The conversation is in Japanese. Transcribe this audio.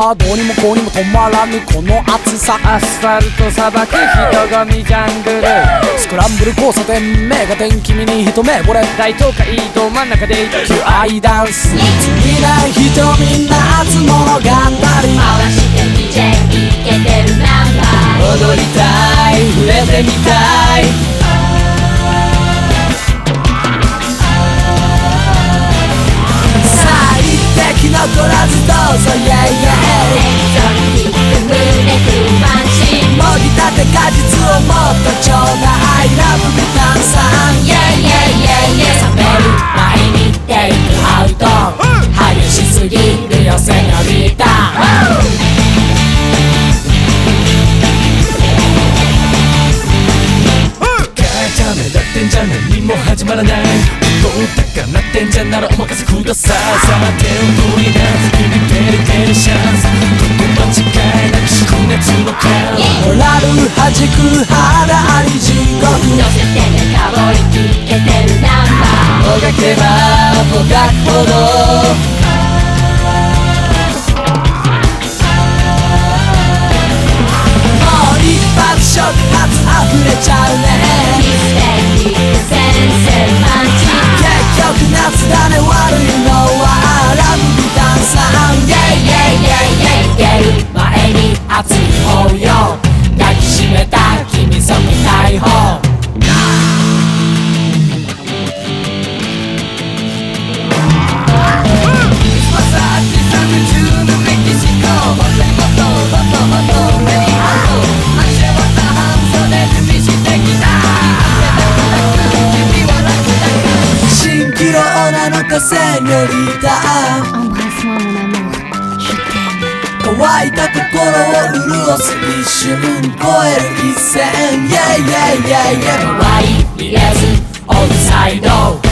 さ、どうにもこうにも止まらぬこの暑さ。 アスファルト砂漠、人混みジャングル、 スクランブル交差点、目が点君に一目惚れ、 大東海ど真ん中で求愛ダンス、見ない人みんな集物語り、 回して DJ イケてるナンバー、 踊りたい触れてみたい、最適の取らずどうぞイェイイェイ、 テンション低く胸くまんし、 もぎたて果実をもっとちょうだい、ラブビタンさんイェイイェイイェイイェイ、冷める前にテイクアウト、激しすぎるよセニョリータ。 ダメだってんじゃ何も始まらない、どうだかなってんじゃならお任せください、さあテンポになビビってるテレシャンス、ここ間違いなく灼熱の顔、モラル弾く肌あり地獄、 乗せてね香りイケてるナンバー、 もがけばもがくほど、もう一発触発溢れちゃうね、結局夏だね、悪いのはラブビタンさん、イェイイェイイェイイェイ、出る前に熱い方よ、抱きしめた君その大砲、セニョリータ、 Embrasse-moi mon amour, je t'aime。 乾いた心を潤す一瞬、超える一線、イェイイェイイェイイェイ、可愛い見れずオンサイド、